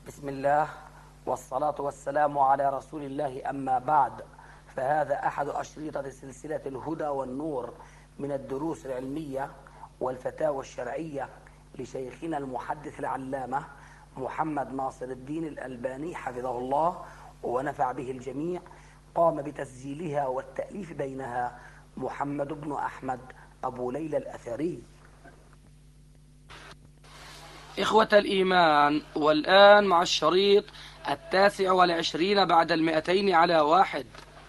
بسم الله والصلاة والسلام على رسول الله، أما بعد، فهذا أحد أشرطة سلسلة الهدى والنور من الدروس العلمية والفتاوى الشرعية لشيخنا المحدث العلامة محمد ناصر الدين الألباني حفظه الله ونفع به الجميع. قام بتسجيلها والتأليف بينها محمد بن أحمد أبو ليلى الأثري. إخوة الإيمان، والآن مع الشريط 29 بعد 200 على 1.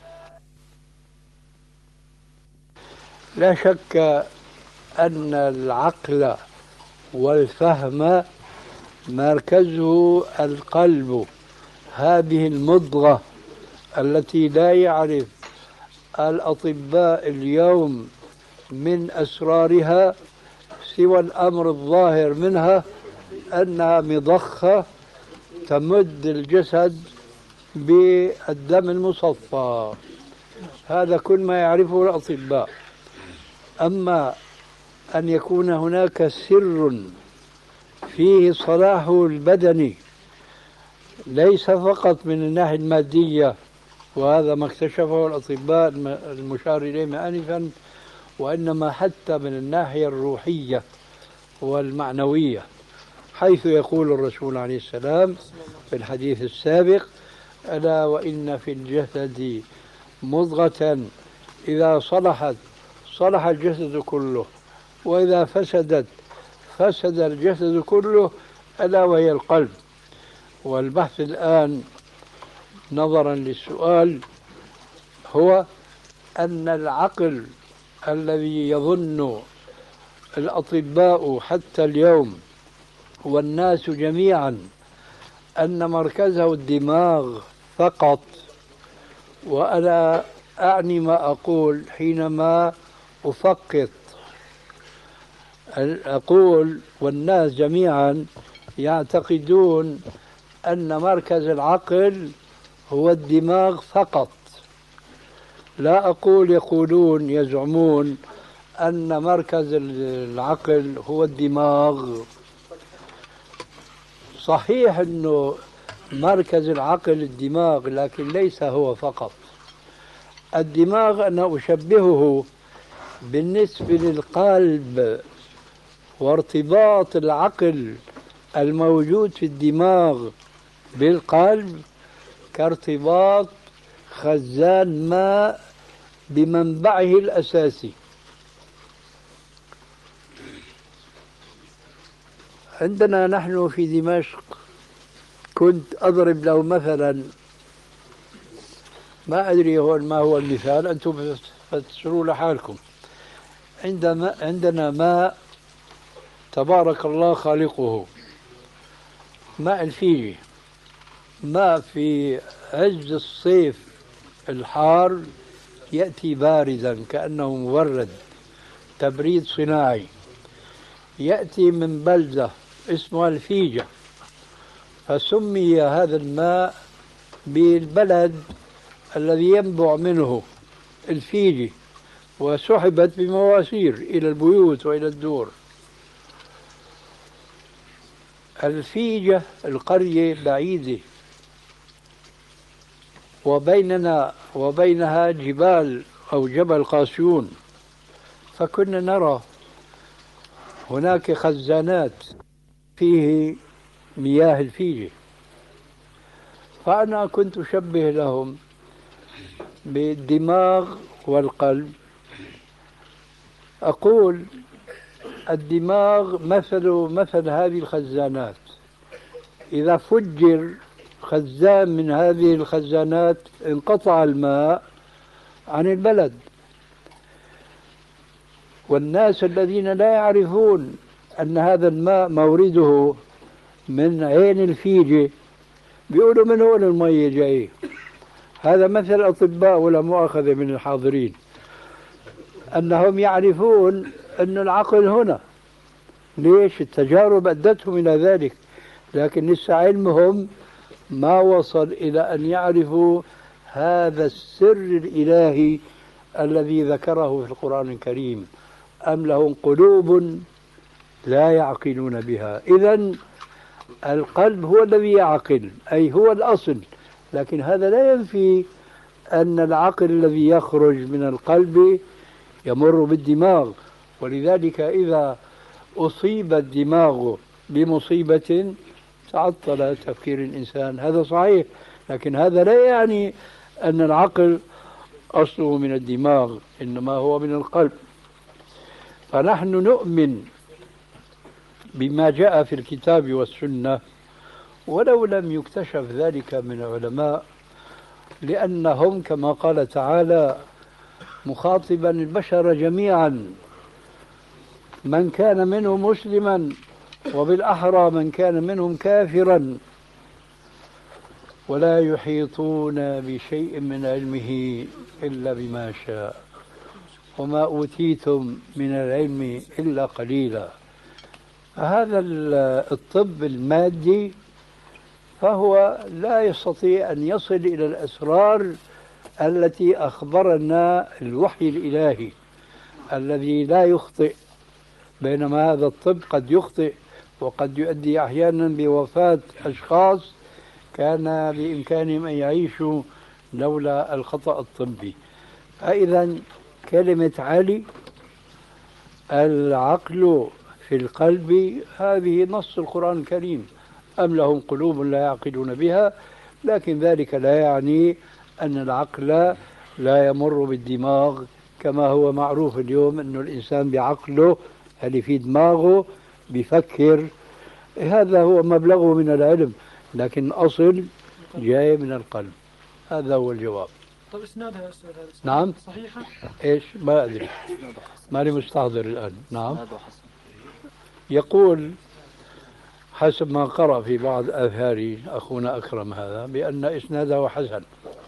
لا شك أن العقل والفهم مركزه القلب، هذه المضغة التي لا يعرف الأطباء اليوم من أسرارها سوى الأمر الظاهر منها، أنها مضخة تمد الجسد بالدم المصفى. هذا كل ما يعرفه الأطباء. أما أن يكون هناك سر فيه صلاحه البدني ليس فقط من الناحية المادية، وهذا ما اكتشفه الأطباء المشار إليهم آنفا، وإنما حتى من الناحية الروحية والمعنوية، حيث يقول الرسول عليه السلام في الحديث السابق: ألا وإن في الجسد مضغة إذا صلحت صلح الجسد كله، وإذا فسدت فسد الجسد كله، ألا وهي القلب. والبحث الآن نظرا للسؤال هو أن العقل الذي يظن الأطباء حتى اليوم والناس جميعا أن مركزه الدماغ فقط، وأنا أعني ما أقول حينما أفقط، أقول والناس جميعا يعتقدون أن مركز العقل هو الدماغ فقط. لا أقول يقولون يزعمون أن مركز العقل هو الدماغ. صحيح أنه مركز العقل الدماغ، لكن ليس هو فقط. الدماغ أنا أشبهه بالنسبة للقلب، وارتباط العقل الموجود في الدماغ بالقلب كارتباط خزان ماء بمنبعه الأساسي. عندنا نحن في دمشق، كنت أضرب له مثلا، ما أدري ما هو المثال، أنتم تفسروا لحالكم. عندنا ماء تبارك الله خالقه، ماء الفيجي، ماء في عز الصيف الحار يأتي باردا كأنه مبرد، تبريد صناعي، يأتي من بلدة اسمها الفيجة، فسمي هذا الماء بالبلد الذي ينبع منه الفيجي، وسحبت بمواسير إلى البيوت وإلى الدور. الفيجة القرية بعيدة، وبيننا وبينها جبال أو جبل قاسيون، فكنا نرى هناك خزانات فيه مياه الفيجة. فأنا كنت أشبه لهم بالدماغ والقلب، أقول الدماغ مثل هذه الخزانات، إذا فجر خزان من هذه الخزانات انقطع الماء عن البلد. والناس الذين لا يعرفون أن هذا الماء مورده من عين الفيجة بيقولوا من هون المية جاي. هذا مثل الأطباء ولا مؤاخذة من الحاضرين، أنهم يعرفون أن العقل هنا. ليش؟ التجارب أدتهم إلى ذلك، لكن لسه علمهم ما وصل إلى أن يعرفوا هذا السر الإلهي الذي ذكره في القرآن الكريم: أم لهم قلوب لا يعقلون بها. إذن القلب هو الذي يعقل، أي هو الأصل، لكن هذا لا ينفي أن العقل الذي يخرج من القلب يمر بالدماغ. ولذلك إذا أصيب الدماغ بمصيبة تعطل تفكير الإنسان، هذا صحيح، لكن هذا لا يعني أن العقل أصله من الدماغ، إنما هو من القلب. فنحن نؤمن بما جاء في الكتاب والسنة ولو لم يكتشف ذلك من العلماء، لأنهم كما قال تعالى مخاطبا البشر جميعا، من كان منهم مسلما وبالأحرى من كان منهم كافرا، ولا يحيطون بشيء من علمه إلا بما شاء، وما أوتيتم من العلم إلا قليلا. فهذا الطب المادي فهو لا يستطيع أن يصل إلى الأسرار التي أخبرنا الوحي الإلهي الذي لا يخطئ، بينما هذا الطب قد يخطئ وقد يؤدي أحيانا بوفاة أشخاص كان بإمكانهم أن يعيشوا لولا الخطأ الطبي. فإذا كلمة علي العقل في القلب هذه نص القرآن الكريم، أم لهم قلوب لا يعقلون بها، لكن ذلك لا يعني أن العقل لا يمر بالدماغ كما هو معروف اليوم أن الإنسان بعقله اللي في دماغه بيفكر، هذا هو مبلغه من العلم، لكن أصل جاي من القلب. هذا هو الجواب. طيب اسنادها يا استاذ هذا نعم صحيحه؟ ايش ما ادري، ماني مستحضر الان. نعم يقول حسب ما قرأ في بعض آثار أخونا أكرم هذا بأن إسناده حسن.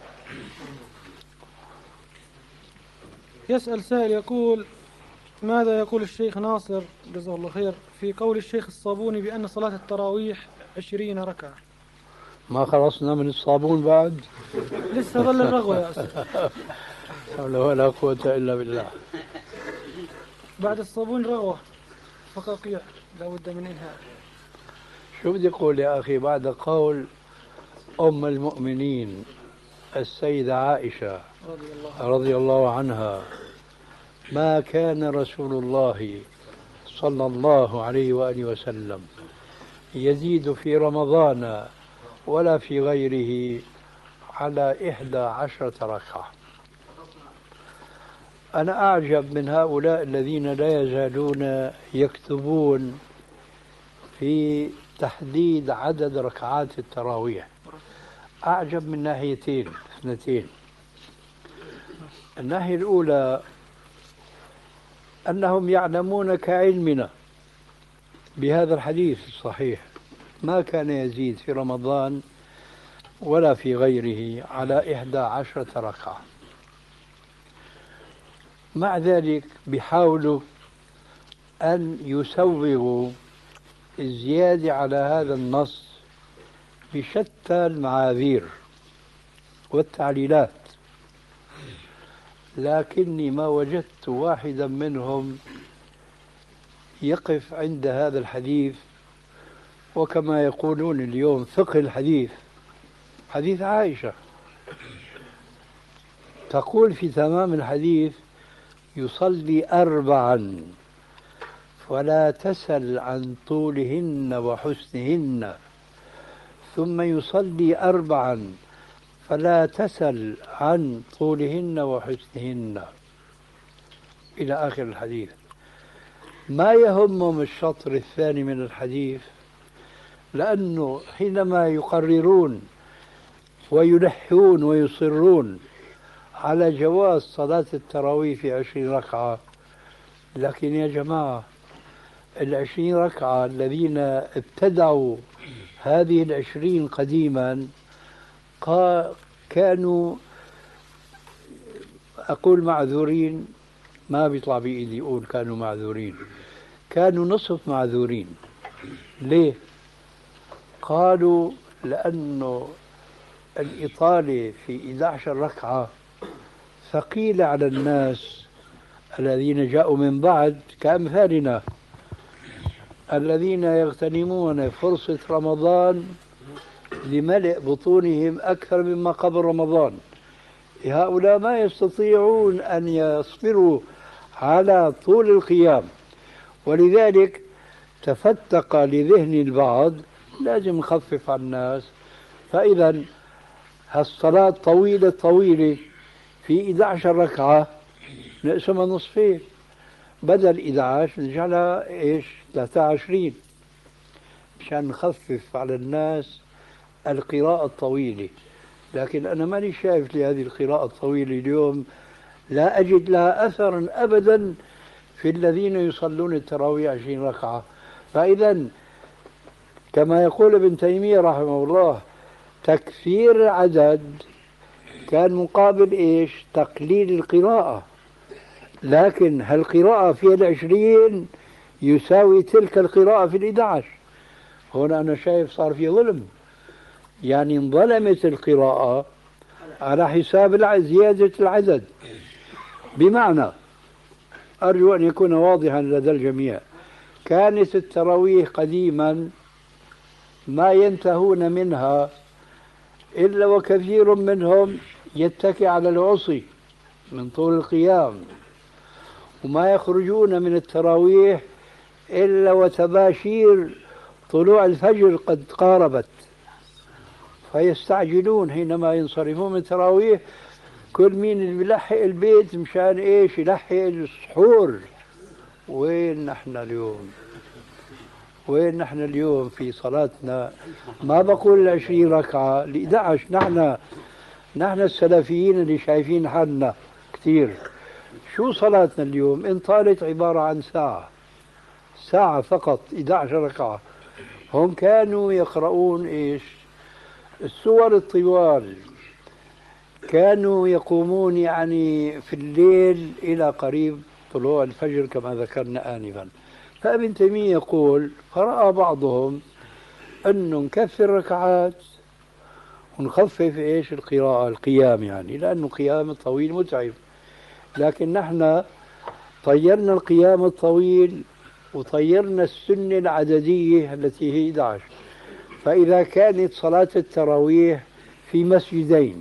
يسأل سائل يقول: ماذا يقول الشيخ ناصر جزاه الله خير في قول الشيخ الصابوني بأن صلاة التراويح 20 ركعة؟ ما خلصنا من الصابون بعد؟ لسه ظل الرغوة يا أستاذ. حول ولا قوة إلا بالله. بعد الصابون رغوة فقاقيع لا بد من إنهاء. شو بدي أقول يا أخي بعد قول أم المؤمنين السيدة عائشة رضي الله عنها: ما كان رسول الله صلى الله عليه وآله وسلم يزيد في رمضان ولا في غيره على 11 ركعة. أنا أعجب من هؤلاء الذين لا يزالون يكتبون في تحديد عدد ركعات التراويح. أعجب من ناحيتين اثنتين. الناحية الأولى أنهم يعلمون كعلمنا بهذا الحديث الصحيح: ما كان يزيد في رمضان ولا في غيره على 11 ركعة. مع ذلك بيحاولوا أن يسوغوا الزيادة على هذا النص بشتى المعاذير والتعليلات، لكني ما وجدت واحدا منهم يقف عند هذا الحديث. وكما يقولون اليوم فقه الحديث، حديث عائشة تقول في تمام الحديث: يصلي 4 ولا تسل عن طولهن وحسنهن، ثم يصلي 4 فلا تسل عن طولهن وحسنهن، إلى آخر الحديث. ما يهمهم الشطر الثاني من الحديث، لأنه حينما يقررون ويلحون ويصرون على جواز صلاة التراويح في 20 ركعة، لكن يا جماعة 20 ركعة الذين ابتدعوا هذه 20 قديما كانوا، أقول معذورين، ما بيطلع بإيدي أقول كانوا معذورين، كانوا نصف معذورين. ليه؟ قالوا لأنه الإطالة في 11 ركعة ثقيلة على الناس الذين جاءوا من بعد كأمثالنا، الذين يغتنمون فرصة رمضان لملء بطونهم أكثر مما قبل رمضان. هؤلاء ما يستطيعون أن يصبروا على طول القيام، ولذلك تفتق لذهن البعض لازم نخفف على الناس. فإذا هالصلاة طويلة في 11 ركعة نقسمها نصفين، بدل 11 نجعلها 23 مشان نخفف على الناس القراءة الطويلة. لكن أنا ماني شايف لهذه القراءة الطويلة اليوم، لا أجد لها أثرا أبدا في الذين يصلون التراويح 20 ركعة. فإذا كما يقول ابن تيمية رحمه الله، تكثير العدد كان مقابل تقليل القراءة، لكن هالقراءة في 20 يساوي تلك القراءة في 11. هنا أنا شايف صار في ظلم، يعني انظلمت القراءة على حساب زيادة العدد. بمعنى، أرجو أن يكون واضحا لدى الجميع، كانت التراويح قديما ما ينتهون منها إلا وكثير منهم يتكي على العصي من طول القيام، وما يخرجون من التراويح إلا وتباشير طلوع الفجر قد قاربت، فيستعجلون حينما ينصرفون من التراويح. كل مين اللي بيلحق البيت مشان يلحق السحور. وين نحن اليوم في صلاتنا؟ ما بقول 20 ركعة، 11. نحن السلفيين اللي شايفين حالنا كثير. شو صلاتنا اليوم؟ إن طالت عبارة عن ساعة فقط، 11 ركعة. هم كانوا يقرؤون السور الطوال، كانوا يقومون في الليل إلى قريب طلوع الفجر كما ذكرنا آنفا. فابن تيمية يقول فرأى بعضهم أنه نكثر ركعات ونخفف القيام، لأنه القيام الطويل متعب. لكن نحن طيرنا القيام الطويل وطيرنا السنة العددية التي هي 11. فإذا كانت صلاة التراويح في مسجدين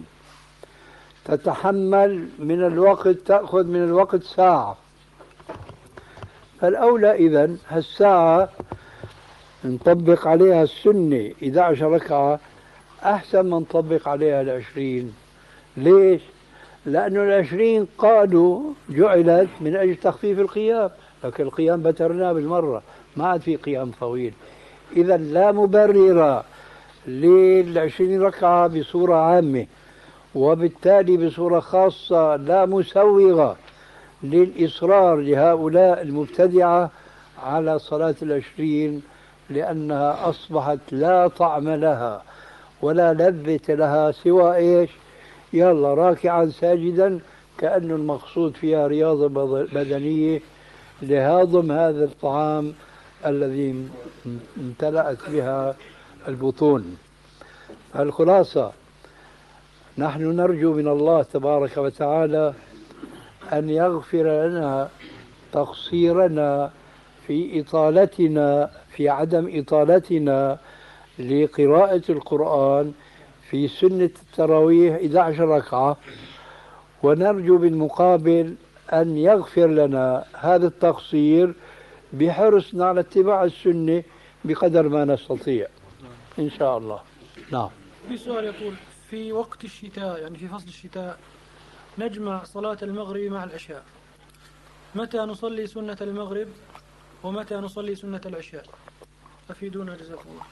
تتحمل من الوقت، تأخذ من الوقت ساعة، فالأولى إذن هالساعة نطبق عليها السنة 11 ركعة أحسن ما نطبق عليها 20. ليش؟ لأنه 20 قالوا جعلت من أجل تخفيف القيام، لكن القيام بترناه بالمرة، ما عاد في قيام طويل. إذا لا مبرر لل20 ركعة بصورة عامة، وبالتالي بصورة خاصة لا مسوغة للإصرار لهؤلاء المبتدعة على صلاة 20، لأنها أصبحت لا طعم لها ولا لذة لها سوى يلا راكعا ساجدا، كأنه المقصود فيها رياضة بدنية لهضم هذا الطعام الذي امتلأت بها البطون. الخلاصة، نحن نرجو من الله تبارك وتعالى أن يغفر لنا تقصيرنا في عدم إطالتنا لقراءة القرآن في سنة التراويح 11 ركعة، ونرجو بالمقابل أن يغفر لنا هذا التقصير بحرصنا على اتباع السنة بقدر ما نستطيع إن شاء الله. نعم. في سؤال يقول: في وقت الشتاء، في فصل الشتاء، نجمع صلاة المغرب مع العشاء، متى نصلي سنة المغرب ومتى نصلي سنة العشاء؟ أفيدونا جزاكم الله.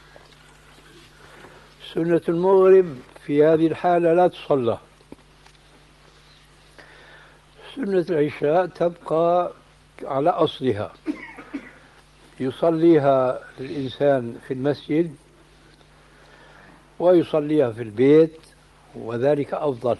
سنة المغرب في هذه الحالة لا تصلى. سنة العشاء تبقى على أصلها، يصليها الإنسان في المسجد ويصليها في البيت، وذلك أفضل.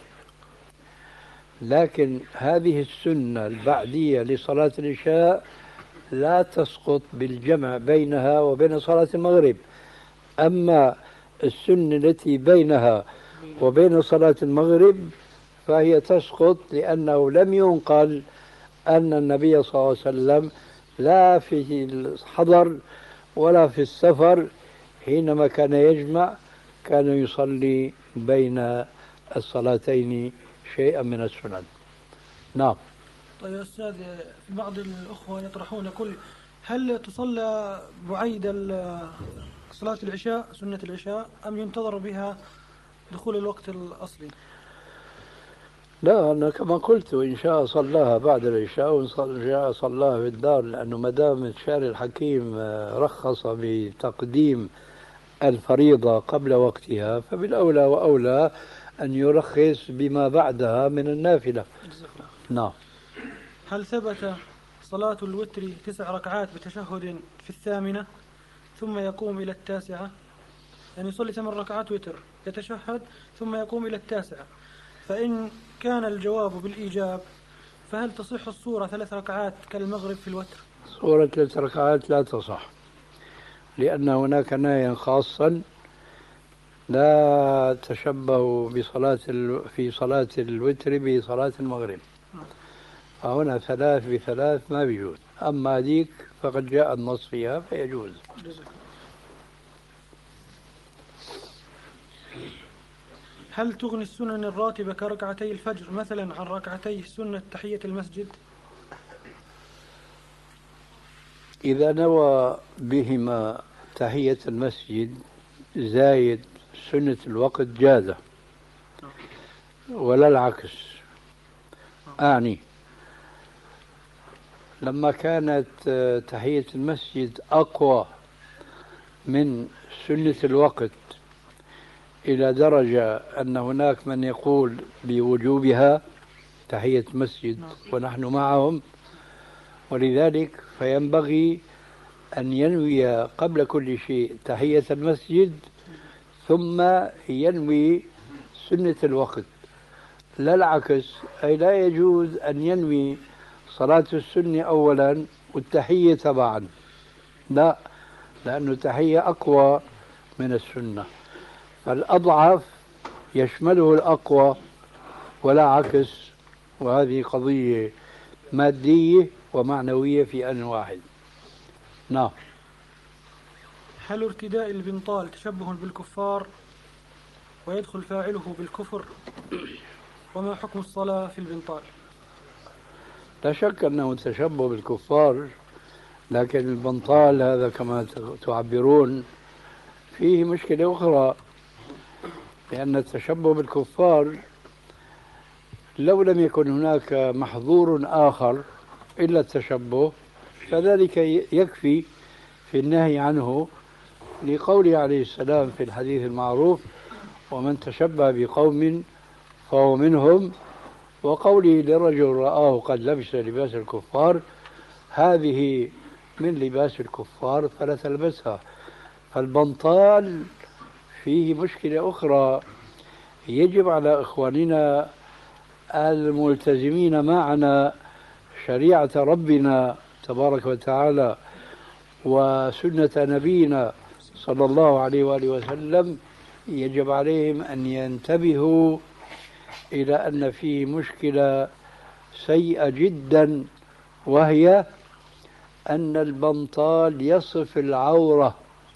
لكن هذه السنة البعدية لصلاة العشاء لا تسقط بالجمع بينها وبين صلاة المغرب. أما السنة التي بينها وبين صلاة المغرب فهي تسقط، لأنه لم ينقل أن النبي صلى الله عليه وسلم لا في الحضر ولا في السفر، حينما كان يجمع كان يصلي بين الصلاتين شيئا من السنن. نعم. طيب يا أستاذ، في بعض الأخوة يطرحون يقول: هل تصلى بعيد صلاة العشاء سنة العشاء أم ينتظر بها دخول الوقت الأصلي؟ لا، أنا كما قلت إن شاء صلاها بعد العشاء وإن شاء صلاها في الدار، لأنه ما دام الشارع الحكيم رخص بتقديم الفريضة قبل وقتها، فبالأولى وأولى أن يرخص بما بعدها من النافلة. نعم. هل ثبت صلاة الوتر 9 ركعات بتشهد في 8 ثم يقوم إلى 9؟ يعني يصلي 8 ركعات وتر، يتشهد ثم يقوم إلى 9. فإن كان الجواب بالإيجاب، فهل تصح الصورة 3 ركعات كالمغرب في الوتر؟ صورة 3 ركعات لا تصح، لأن هناك نهيا خاصا: لا تشبهوا في صلاة الوتر بصلاة المغرب. فهنا 3 ب3 ما بيجوز، أما هذيك فقد جاء النص فيها فيجوز. هل تغني السنن الراتبة كركعتي الفجر مثلا عن ركعتي سنة تحية المسجد؟ إذا نوى بهما تحية المسجد زايد سنة الوقت جاز، ولا العكس. أعني لما كانت تحية المسجد أقوى من سنة الوقت إلى درجة أن هناك من يقول بوجوبها تحية المسجد ونحن معهم، ولذلك فينبغي أن ينوي قبل كل شيء تحية المسجد ثم ينوي سنة الوقت، لا العكس. أي لا يجوز أن ينوي صلاة السنة أولا والتحية تبعا، لا، لأن التحية أقوى من السنة، فالأضعف يشمله الأقوى ولا عكس. وهذه قضية مادية ومعنوية في آن واحد. نعم. هل ارتداء البنطال تشبه بالكفار ويدخل فاعله بالكفر؟ وما حكم الصلاة في البنطال؟ لا شك أنه تشبه بالكفار، لكن البنطال هذا كما تعبرون فيه مشكلة أخرى، لأن التشبه بالكفار لو لم يكن هناك محظور آخر إلا التشبه فذلك يكفي في النهي عنه، لقوله عليه السلام في الحديث المعروف: ومن تشبه بقوم فهو منهم، وقوله لرجل رآه قد لبس لباس الكفار: هذه من لباس الكفار فلا تلبسها. فالبنطال فيه مشكلة أخرى، يجب على إخواننا الملتزمين معنا شريعة ربنا تبارك وتعالى وسنة نبينا صلى الله عليه وآله وسلم، يجب عليهم أن ينتبهوا إلى أن فيه مشكلة سيئة جدا، وهي أن البنطال يصف العورة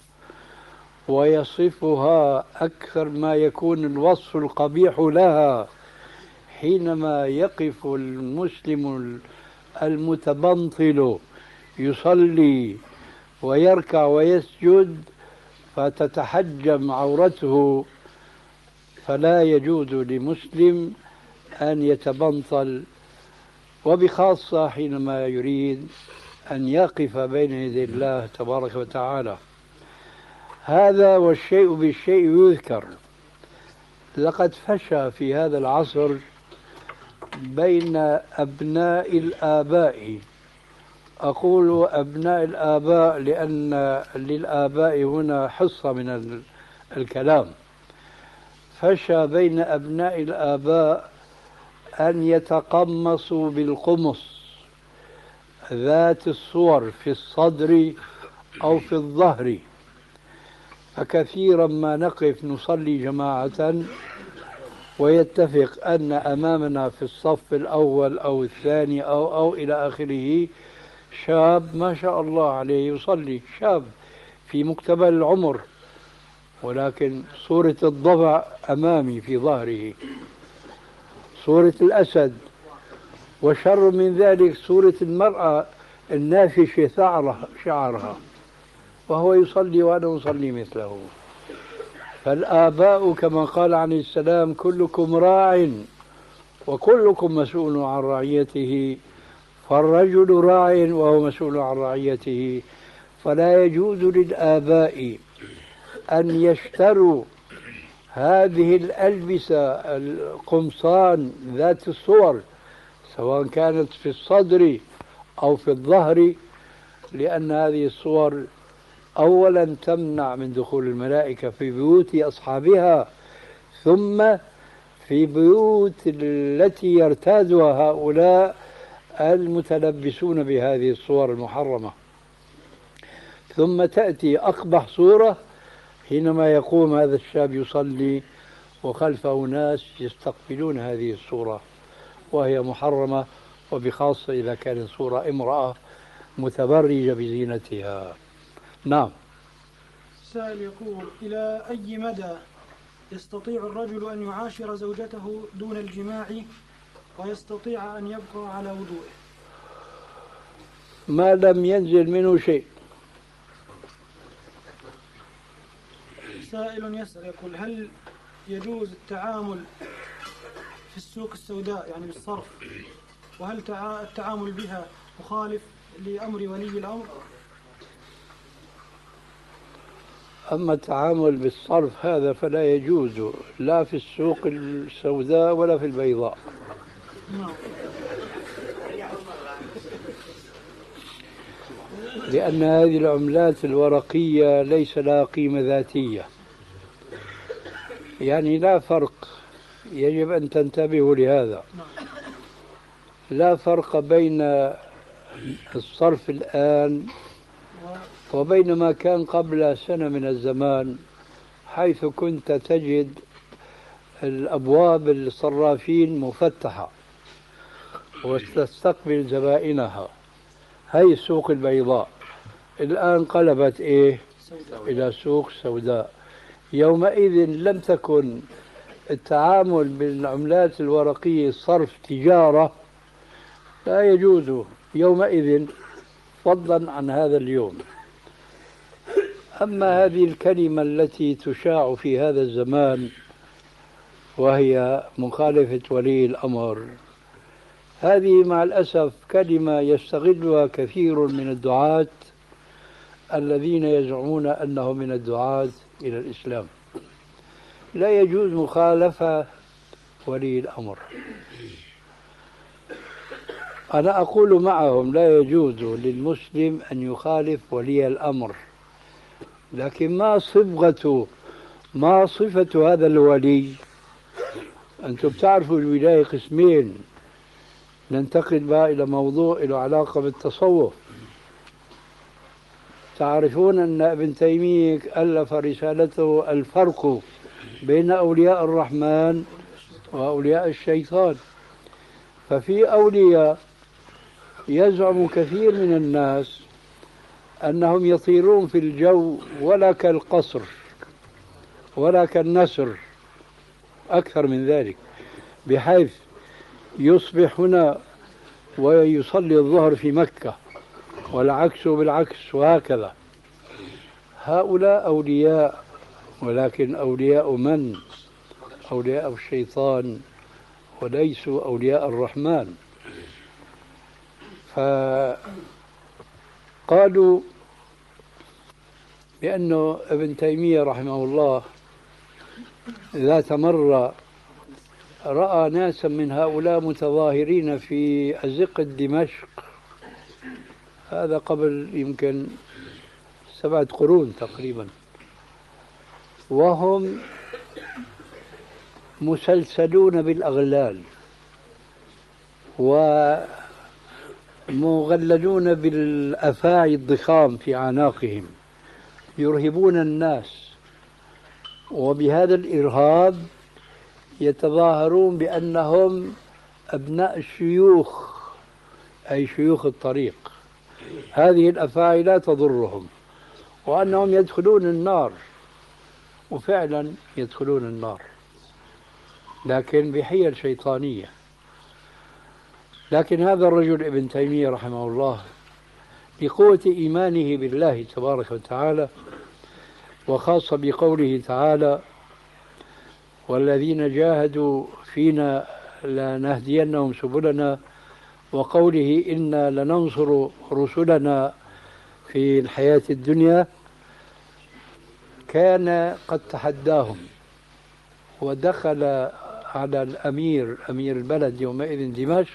ويصفها أكثر ما يكون الوصف القبيح لها، حينما يقف المسلم المتبنطل يصلي ويركع ويسجد فتتحجم عورته، فلا يجوز لمسلم أن يتبنطل، وبخاصة حينما يريد أن يقف بين يدي الله تبارك وتعالى. هذا والشيء بالشيء يذكر. لقد فشى في هذا العصر بين أبناء الآباء، أقول أبناء الآباء لأن للآباء هنا حصة من الكلام، فشى بين أبناء الآباء أن يتقمصوا بالقمص ذات الصور في الصدر أو في الظهر، فكثيرا ما نقف نصلي جماعة ويتفق أن أمامنا في الصف الأول أو الثاني أو إلى آخره شاب ما شاء الله عليه يصلي، شاب في مقتبل العمر، ولكن صورة الضبع أمامي في ظهره، صورة الأسد، وشر من ذلك صورة المرأة النافشة شعرها، وهو يصلي وأنا أصلي مثله. فالآباء كما قال عليه السلام: كلكم راع وكلكم مسؤول عن رعيته، فالرجل راع وهو مسؤول عن رعيته. فلا يجوز للآباء أن يشتروا هذه الألبسة القمصان ذات الصور، سواء كانت في الصدر أو في الظهر، لأن هذه الصور أولا تمنع من دخول الملائكة في بيوت أصحابها، ثم في بيوت التي يرتادها هؤلاء المتلبسون بهذه الصور المحرمة. ثم تأتي أقبح صورة حينما يقوم هذا الشاب يصلي وخلفه ناس يستقبلون هذه الصورة، وهي محرمة، وبخاصة إذا كانت صورة امرأة متبرجة بزينتها. نعم. السائل يقول: إلى أي مدى يستطيع الرجل أن يعاشر زوجته دون الجماع ويستطيع أن يبقى على وضوءه؟ ما لم ينزل منه شيء. سائل يسأل يقول: هل يجوز التعامل في السوق السوداء يعني بالصرف، وهل التعامل بها مخالف لأمر ولي الأمر؟ أما التعامل بالصرف هذا فلا يجوز، لا في السوق السوداء ولا في البيضاء. لأن هذه العملات الورقية ليس لها قيمة ذاتية، يعني لا فرق، يجب أن تنتبهوا لهذا، لا فرق بين الصرف الآن وبين ما كان قبل سنة من الزمان، حيث كنت تجد الأبواب الصرافين مفتحة وتستقبل زبائنها. هي السوق البيضاء الآن قلبت إلى سوق سوداء. يومئذ لم تكن التعامل بالعملات الورقية صرف تجارة، لا يجوز يومئذ، فضلا عن هذا اليوم. أما هذه الكلمة التي تشاع في هذا الزمان وهي مخالفة ولي الأمر، هذه مع الأسف كلمة يستغلها كثير من الدعاة الذين يزعمون أنهم من الدعاة إلى الإسلام. لا يجوز مخالفة ولي الأمر. أنا أقول معهم لا يجوز للمسلم أن يخالف ولي الأمر، لكن ما صفة هذا الولي؟ أنتم بتعرفوا الولاية قسمين، ننتقل بقى إلى موضوع له علاقة بالتصوف. تعرفون أن ابن تيمية ألف رسالته الفرق بين أولياء الرحمن وأولياء الشيطان. ففي أولياء يزعم كثير من الناس أنهم يطيرون في الجو ولا كالقصر ولا كالنسر، أكثر من ذلك، بحيث يصبح هنا ويصلي الظهر في مكة والعكس بالعكس وهكذا. هؤلاء أولياء، ولكن أولياء من؟ أولياء الشيطان وليسوا أولياء الرحمن. فقالوا بأنه ابن تيمية رحمه الله ذات مرة رأى ناسا من هؤلاء متظاهرين في أزقة دمشق، هذا قبل يمكن 7 قرون تقريبا، وهم مسلسلون بالأغلال ومغللون بالأفاعي الضخام في أعناقهم، يرهبون الناس، وبهذا الإرهاب يتظاهرون بأنهم أبناء الشيوخ، أي شيوخ الطريق. هذه الأفاعي لا تضرهم، وأنهم يدخلون النار، وفعلا يدخلون النار لكن بحيل شيطانية. لكن هذا الرجل ابن تيمية رحمه الله بقوة إيمانه بالله تبارك وتعالى، وخاصة بقوله تعالى والذين جاهدوا فينا لنهدينهم سبلنا، وقوله إنا لننصر رسلنا في الحياة الدنيا، كان قد تحداهم ودخل على أمير البلد يومئذ دمشق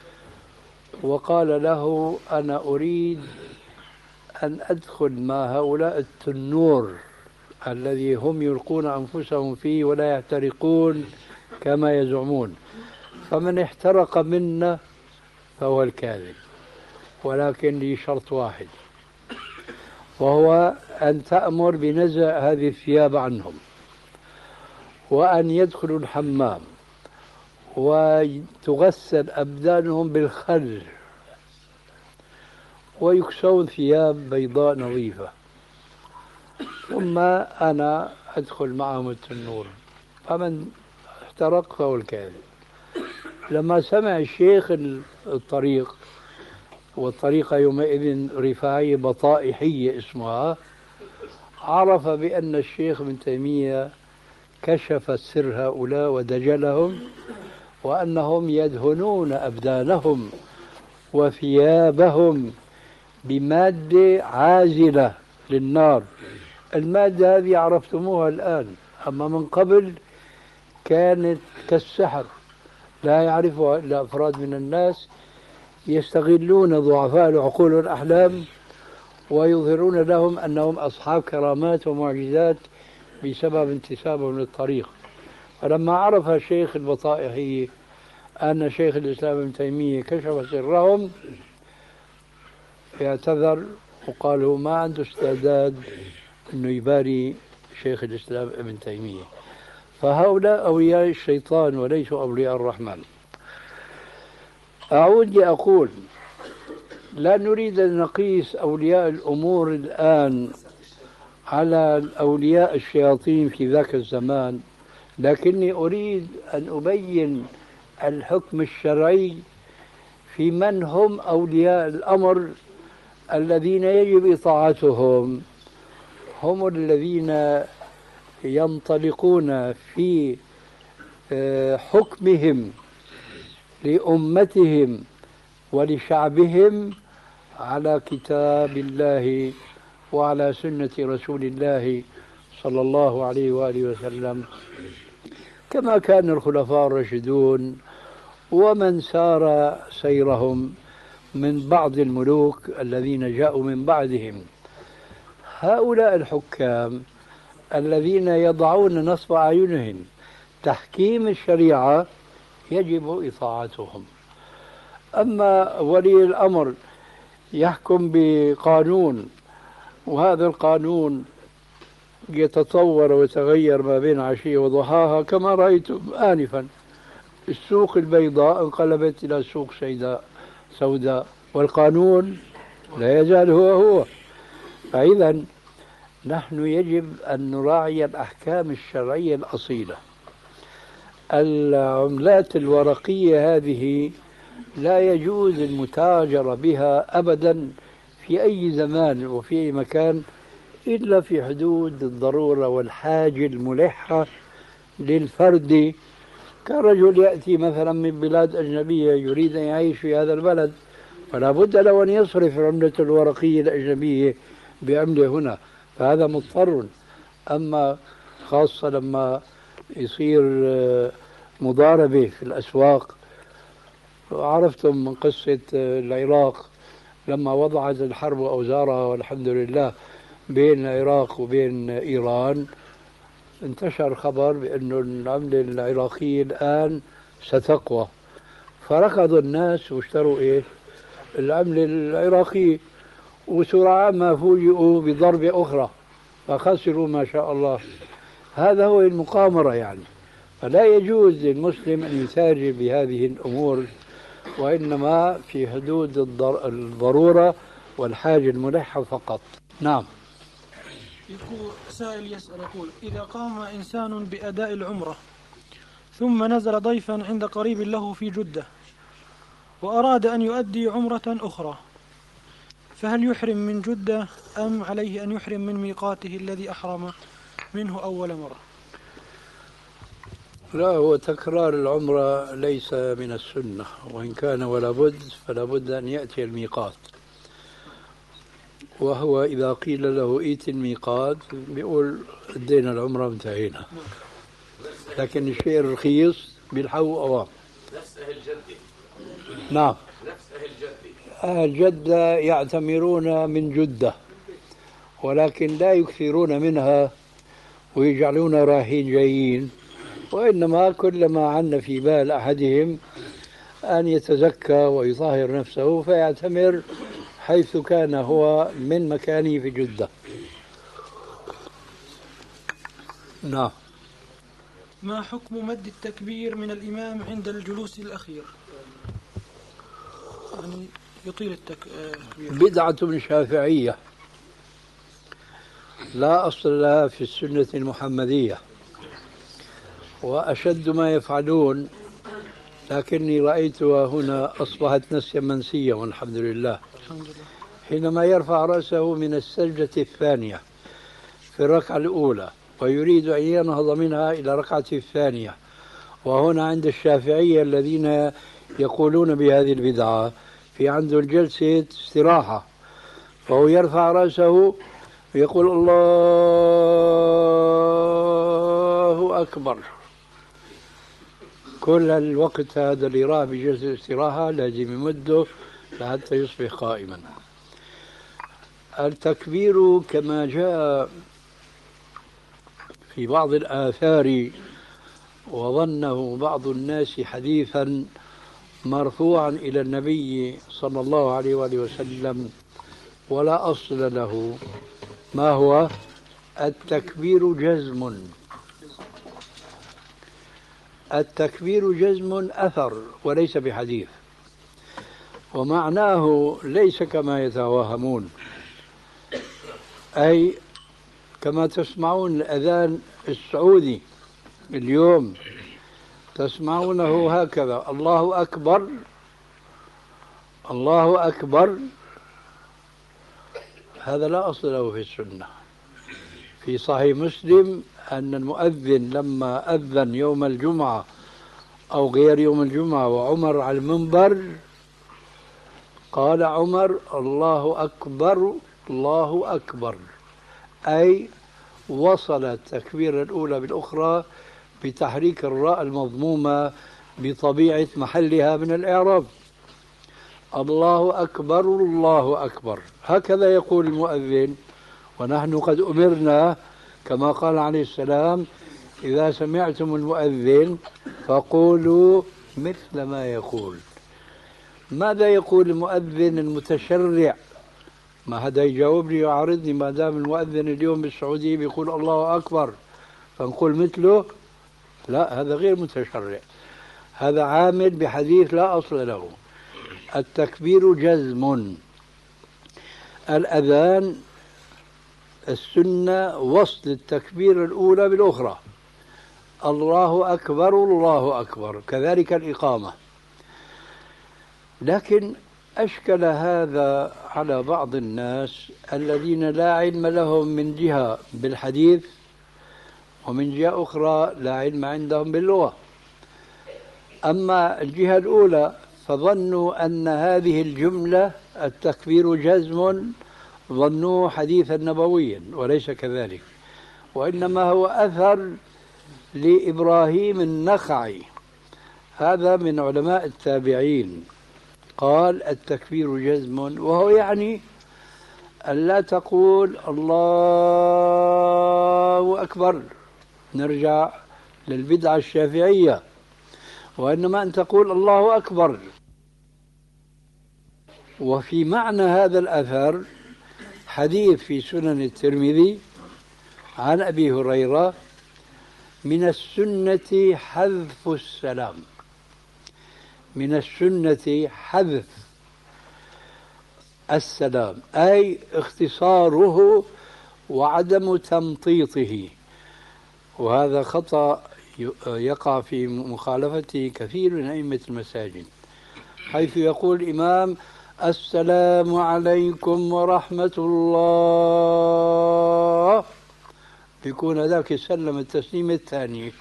وقال له أنا أريد أن أدخل مع هؤلاء التنور الذي هم يلقون أنفسهم فيه ولا يحترقون كما يزعمون، فمن احترق منا فهو الكاذب، ولكن لي شرط واحد، وهو أن تأمر بنزع هذه الثياب عنهم، وأن يدخلوا الحمام وتغسل أبدانهم بالخل ويكسون ثياب بيضاء نظيفة، ثم أنا أدخل معهم التنور، فمن احترق فهو الكاذب. لما سمع الشيخ الطريق، والطريقة يومئذ رفاعية بطائحية اسمها، عرف بأن الشيخ ابن تيمية كشف سر هؤلاء ودجلهم، وأنهم يدهنون أبدانهم وثيابهم بمادة عازلة للنار. المادة هذه عرفتموها الآن، أما من قبل كانت كالسحر لا يعرفها إلا أفراد من الناس يستغلون ضعفاء العقول والأحلام ويظهرون لهم أنهم أصحاب كرامات ومعجزات بسبب انتسابهم للطريق. فلما عرف الشيخ البطائحي أن شيخ الإسلام ابن تيمية كشف سرهم اعتذر وقال له ما عنده استعداد أنه يباري شيخ الإسلام ابن تيمية. فهؤلاء أولياء الشيطان وليسوا أولياء الرحمن. أعود لأقول لا نريد أن نقيس أولياء الأمور الآن على أولياء الشياطين في ذاك الزمان، لكني أريد أن أبين الحكم الشرعي في من هم أولياء الأمر الذين يجب إطاعتهم. هم الذين ينطلقون في حكمهم لأمتهم ولشعبهم على كتاب الله وعلى سنة رسول الله صلى الله عليه وآله وسلم، كما كان الخلفاء الراشدون ومن سار سيرهم من بعض الملوك الذين جاءوا من بعدهم. هؤلاء الحكام الذين يضعون نصب أعينهم تحكيم الشريعة يجب إطاعتهم. أما ولي الأمر يحكم بقانون، وهذا القانون يتطور ويتغير ما بين عشية وضحاها كما رأيتم آنفا، السوق البيضاء انقلبت إلى سوق سوداء، والقانون لا يزال هو. فإذا نحن يجب أن نراعي الأحكام الشرعية الأصيلة. العملات الورقية هذه لا يجوز المتاجرة بها أبدا في أي زمان وفي أي مكان إلا في حدود الضرورة والحاجة الملحة للفرد، كرجل يأتي مثلا من بلاد أجنبية يريد أن يعيش في هذا البلد، فلا بد له أن يصرف العملة الورقية الأجنبية بعملة هنا، فهذا مضطر. أما خاصة لما يصير مضاربة في الأسواق، عرفتم من قصة العراق لما وضعت الحرب أوزارها والحمد لله بين العراق وبين إيران، انتشر خبر بأن العملة العراقية الآن ستقوى، فركض الناس واشتروا العملة العراقية، وسرعان ما فوجئوا بضربة أخرى فخسروا ما شاء الله. هذا هو المقامرة يعني. فلا يجوز للمسلم أن يتاجر بهذه الأمور، وإنما في حدود الضرورة والحاج الملحة فقط. نعم. يقول سائل يسأل يقول: إذا قام إنسان بأداء العمرة ثم نزل ضيفا عند قريب له في جدة وأراد أن يؤدي عمرة أخرى، فهل يحرم من جدة أم عليه أن يحرم من ميقاته الذي أحرم منه أول مرة؟ لا، هو تكرار العمرة ليس من السنة، وإن كان ولا بد فلا بد أن يأتي الميقات. وهو إذا قيل له ائت الميقات بيقول ادينا العمرة انتهينا. لكن الشيء الرخيص بيلحقوا أوام. نفس أهل جدة. نعم، نفس أهل جدة. أهل جدة يعتمرون من جدة، ولكن لا يكثرون منها ويجعلون رايحين جايين، وإنما كلما عن في بال أحدهم أن يتزكى ويطهر نفسه فيعتمر حيث كان هو من مكانه في جدة. نعم. ما حكم مد التكبير من الإمام عند الجلوس الأخير؟ يعني يطيل التكبير. بدعة شافعية لا أصل لها في السنة المحمدية، وأشد ما يفعلون، لكني رأيتها هنا أصبحت نسيا منسيا والحمد لله. الحمد لله. حينما يرفع رأسه من السجدة الثانية في الركعة الأولى ويريد أن ينهض منها إلى الركعة الثانية، وهنا عند الشافعية الذين يقولون بهذه البدعة في عنده الجلسة استراحة، فهو يرفع رأسه ويقول الله أكبر. كل الوقت هذا اللي راح بجلسة الاستراحة لازم يمده لحتى يصبح قائما. التكبير كما جاء في بعض الآثار وظنه بعض الناس حديثا مرفوعا إلى النبي صلى الله عليه وآله وسلم ولا أصل له. ما هو؟ التكبير جزم. التكبير جزم أثر وليس بحديث، ومعناه ليس كما يتوهمون، أي كما تسمعون الأذان السعودي اليوم تسمعونه هكذا: الله أكبر الله أكبر. هذا لا أصل له في السنة. في صحيح مسلم أن المؤذن لما أذن يوم الجمعة أو غير يوم الجمعة وعمر على المنبر قال عمر: الله أكبر الله أكبر، أي وصل التكبير الأولى بالأخرى بتحريك الراء المضمومة بطبيعة محلها من الإعراب. الله أكبر الله أكبر، هكذا يقول المؤذن. ونحن قد أمرنا كما قال عليه السلام: إذا سمعتم المؤذن فقولوا مثل ما يقول. ماذا يقول المؤذن المتشرع؟ ما هذا يجاوبني ويعارضني. ما دام المؤذن اليوم بالسعودية بيقول الله أكبر فنقول مثله؟ لا، هذا غير متشرع، هذا عامل بحديث لا أصل له. التكبير جزم. الأذان السنة وصل التكبير الأولى بالأخرى: الله أكبر الله أكبر. كذلك الإقامة. لكن أشكل هذا على بعض الناس الذين لا علم لهم من جهة بالحديث ومن جهة أخرى لا علم عندهم باللغة. أما الجهة الأولى فظنوا أن هذه الجملة التكبير جزم، ظنوه حديثا نبويا، وليس كذلك، وإنما هو أثر لإبراهيم النخعي، هذا من علماء التابعين، قال التكبير جزم، وهو يعني أن لا تقول الله أكبر، نرجع للبدعة الشافعية، وإنما أن تقول الله أكبر. وفي معنى هذا الأثر حديث في سنن الترمذي عن أبي هريرة: من السنة حذف السلام. من السنة حذف السلام، أي اختصاره وعدم تمطيطه. وهذا خطأ يقع في مخالفته كثير من أئمة المساجد، حيث يقول الإمام السلام عليكم ورحمة الله، يكون هذاك يسلم التسليم الثاني.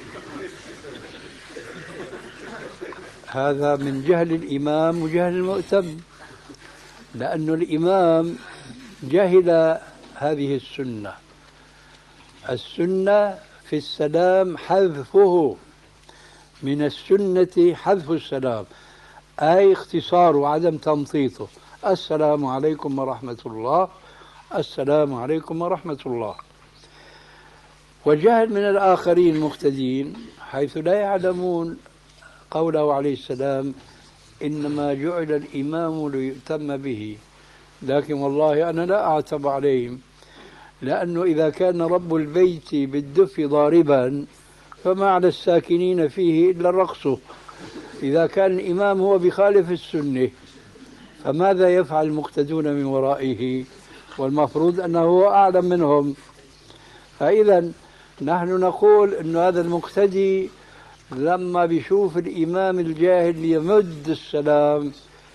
هذا من جهل الإمام وجهل المؤتم، لأن الإمام جهل هذه السنة. السنة في السلام حذفه، من السنة حذف السلام، أي اختصار وعدم تمطيطه. السلام عليكم ورحمة الله، السلام عليكم ورحمة الله. وجهل من الآخرين المقتدين حيث لا يعلمون قوله عليه السلام إنما جعل الإمام ليؤتم به، لكن والله أنا لا أعتب عليهم، لأنه إذا كان رب البيت بالدف ضاربا فما على الساكنين فيه إلا الرقص. إذا كان الإمام هو بخالف السنة فماذا يفعل المقتدون من ورائه؟ والمفروض أنه هو أعلم منهم. فإذا نحن نقول أن هذا المقتدي لما بيشوف الإمام الجاهل يمد السلام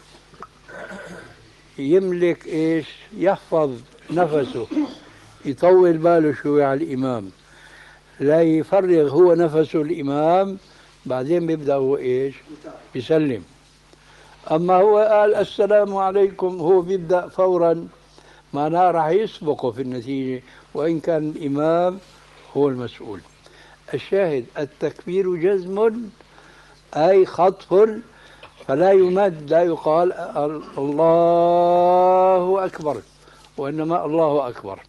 يملك إيش؟ يحفظ نفسه، يطول باله شوي على الإمام، لا يفرغ هو نفسه الإمام، بعدين بيبدأ هو إيش؟ يسلم. أما هو قال السلام عليكم، هو بيبدأ فورا، معناه راح يسبقه في النتيجة، وإن كان الإمام هو المسؤول. الشاهد التكبير جزم أي خطف، فلا يمد، لا يقال الله أكبر، وإنما الله أكبر.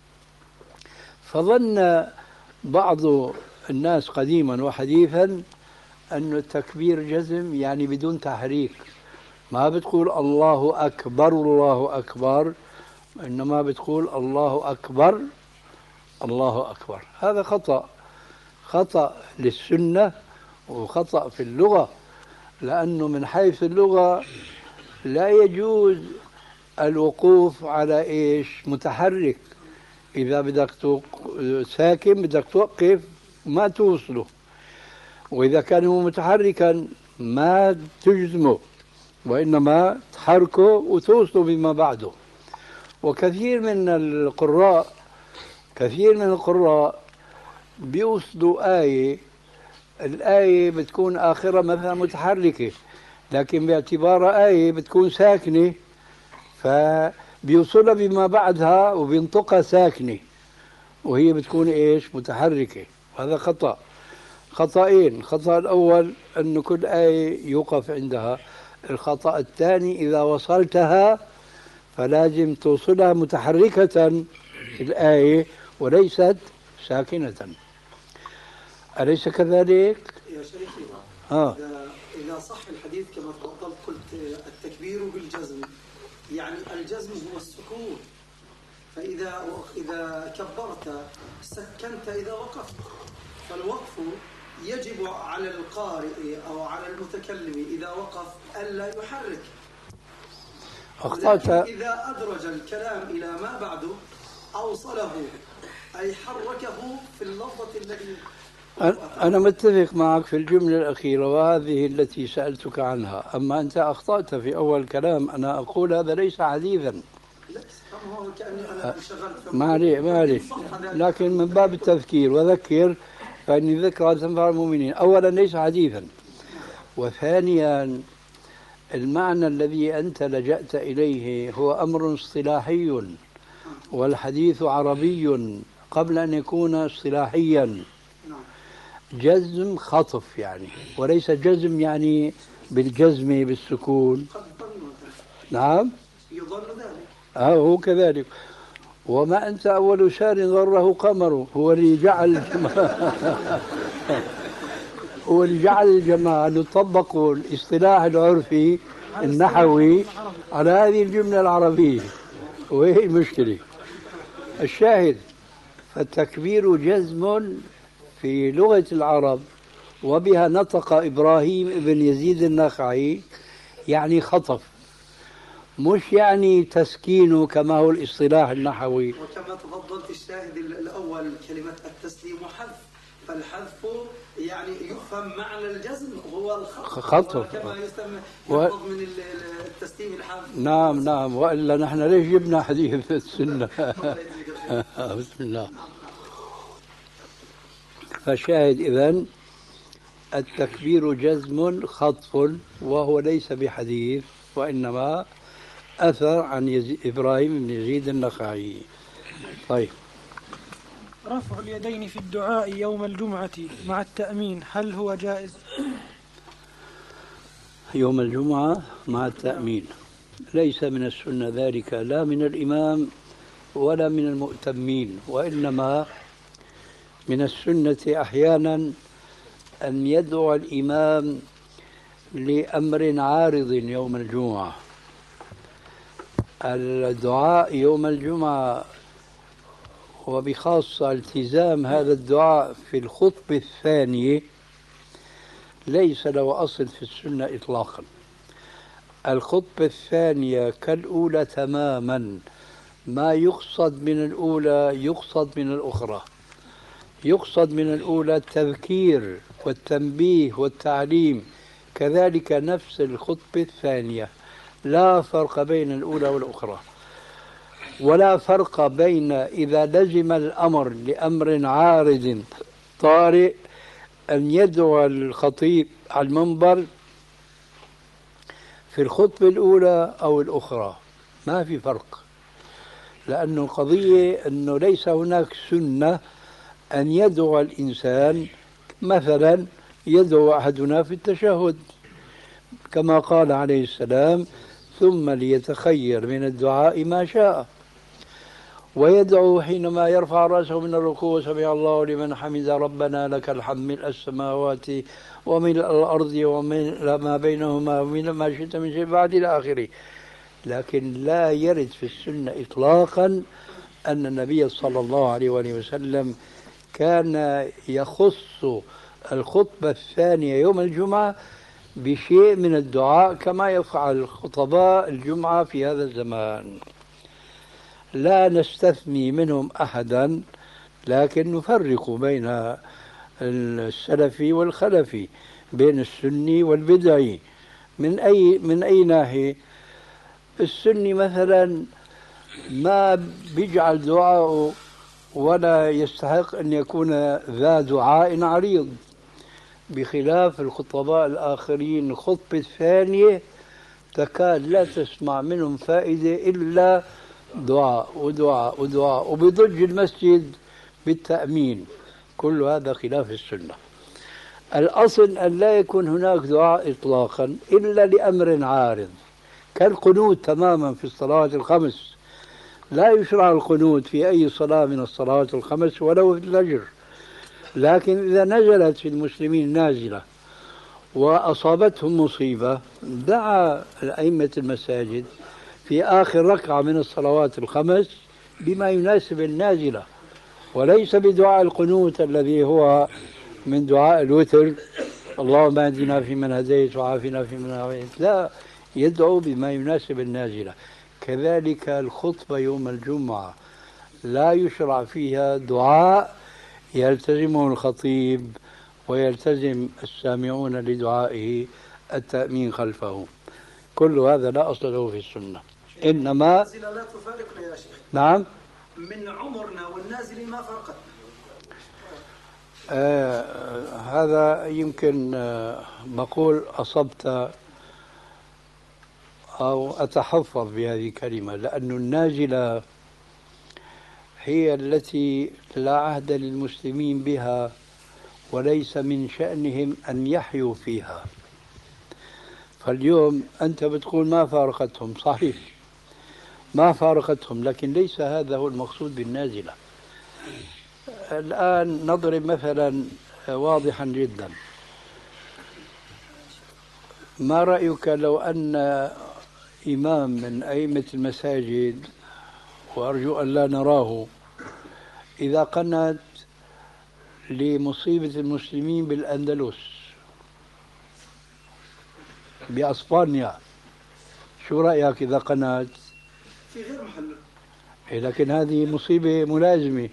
فظن بعض الناس قديما وحديثا أن التكبير جزم يعني بدون تحريك، ما بتقول الله أكبر الله أكبر، إنما بتقول الله أكبر الله أكبر. هذا خطأ، خطأ للسنة وخطأ في اللغة، لأنه من حيث اللغة لا يجوز الوقوف على إيش؟ متحرك. إذا بدك ساكن بدك توقف ما توصله، وإذا كان هو متحركا ما تجزمه، وإنما تحركه وتوصله بما بعده. وكثير من القراء بيوصلوا الآية بتكون آخرة مثلا متحركة، لكن باعتبارها آية بتكون ساكنة فبيوصلها بما بعدها وبينطقها ساكنة، وهي بتكون إيش؟ متحركة. هذا خطأ، خطأين. الخطأ الأول أن كل آية يوقف عندها. الخطأ الثاني إذا وصلتها فلازم توصلها متحركة الآية وليست ساكنة. أليس كذلك؟ يا شيخي إذا صح الحديث كما تفضلت قلت التكبير بالجزم، يعني الجزم هو السكون، فإذا كبرت سكنت إذا وقفت، فالوقف يجب على القارئ أو على المتكلم إذا وقف ألا يحرك. أخطأت. إذا أدرج الكلام إلى ما بعده أوصله أي حركه في اللفظة التي أنا متفق معك في الجملة الأخيرة وهذه التي سألتك عنها. أما أنت أخطأت في أول كلام، أنا أقول هذا ليس حديثا. ما عليه، لكن من باب التذكير وذكر فإن الذكرى تنفع المؤمنين. أولا ليس حديثا، وثانيا المعنى الذي أنت لجأت إليه هو أمر اصطلاحي، والحديث عربي قبل أن يكون اصطلاحيا. جزم خطف يعني، وليس جزم يعني بالجزم بالسكون. نعم يظن ذلك. هو كذلك. وما أنت أول شهر ضره قمره، هو اللي جعل الجماعة يطبقوا الاصطلاح العرفي النحوي على هذه الجملة العربية، وهي المشكلة. الشاهد فالتكبير جزم في لغة العرب، وبها نطق إبراهيم بن يزيد النخعي، يعني خطف. مش يعني تسكينه كما هو الاصطلاح النحوي. وكما تفضلت الشاهد الأول كلمة التسليم حذف، فالحذف يعني يفهم معنى الجزم هو الخطف كما يسمى يفضل من التسليم الحذف. نعم نعم، وإلا نحن ليش جبنا حديث في السنة؟ بسم الله. فشاهد إذن التكبير جزم خطف، وهو ليس بحديث وإنما أثر عن إبراهيم بن يزيد النخعي. طيب، رفع اليدين في الدعاء يوم الجمعة مع التأمين هل هو جائز؟ يوم الجمعة مع التأمين ليس من السنة ذلك، لا من الإمام ولا من المؤتمين، وإنما من السنة أحيانا أن يدعو الإمام لأمر عارض يوم الجمعة. الدعاء يوم الجمعة وبخاصة التزام هذا الدعاء في الخطبة الثانية ليس له أصل في السنة إطلاقا. الخطبة الثانية كالأولى تماما، ما يقصد من الأولى يقصد من الأخرى. يقصد من الأولى التذكير والتنبيه والتعليم، كذلك نفس الخطبة الثانية، لا فرق بين الأولى والأخرى. ولا فرق بين إذا لزم الأمر لأمر عارض طارئ أن يدعو الخطيب على المنبر في الخطبة الأولى أو الأخرى، ما في فرق. لأنه القضية أنه ليس هناك سنة أن يدعو الإنسان، مثلا يدعو أحدنا في التشهد كما قال عليه السلام: ثم ليتخير من الدعاء ما شاء. ويدعو حينما يرفع رأسه من الركوع: سمع الله لمن حمد ربنا لك الحمد ملء السماوات وملء الأرض وملء ما بينهما وملء ما شئت من شيء بعد إلى آخره. لكن لا يرد في السنة إطلاقا أن النبي صلى الله عليه وآله وسلم كان يخص الخطبة الثانية يوم الجمعة بشيء من الدعاء كما يفعل خطباء الجمعة في هذا الزمان. لا نستثني منهم أحدا، لكن نفرق بين السلفي والخلفي، بين السني والبدعي. من أي ناحية؟ السني مثلا ما بيجعل دعاءه ولا يستحق أن يكون ذا دعاء عريض، بخلاف الخطباء الآخرين الخطبة الثانية تكاد لا تسمع منهم فائدة إلا دعاء ودعاء ودعاء، وبضج المسجد بالتأمين. كل هذا خلاف السنة. الأصل أن لا يكون هناك دعاء إطلاقا إلا لأمر عارض، كالقنوت تماما في الصلوات الخمس. لا يشرع القنوت في أي صلاة من الصلوات الخمس ولو في الفجر، لكن إذا نزلت في المسلمين نازلة وأصابتهم مصيبة دعا أئمة المساجد في آخر ركعة من الصلوات الخمس بما يناسب النازلة، وليس بدعاء القنوت الذي هو من دعاء الوتر: اللهم اهدنا فيمن هديت وعافنا فيمن عافيت. لا، يدعو بما يناسب النازلة. كذلك الخطبة يوم الجمعة لا يشرع فيها دعاء يلتزمه الخطيب ويلتزم السامعون لدعائه التأمين خلفه. كل هذا لا أصل له في السنة. إنما النازلة لا تفارقنا يا شيخ. نعم، من عمرنا والنازل ما فرقت. هذا يمكن بقول أصبت أو أتحفظ بهذه الكلمة، لأن النازلة هي التي لا عهد للمسلمين بها وليس من شأنهم أن يحيوا فيها. فاليوم أنت بتقول ما فارقتهم، صحيح ما فارقتهم، لكن ليس هذا هو المقصود بالنازلة. الآن نضرب مثلا واضحا جدا. ما رأيك لو أن إمام من أئمة المساجد، وأرجو أن لا نراه، إذا قنت لمصيبة المسلمين بالأندلس بأسبانيا، شو رأيك إذا قنات؟ في غير محله. لكن هذه مصيبة ملازمة،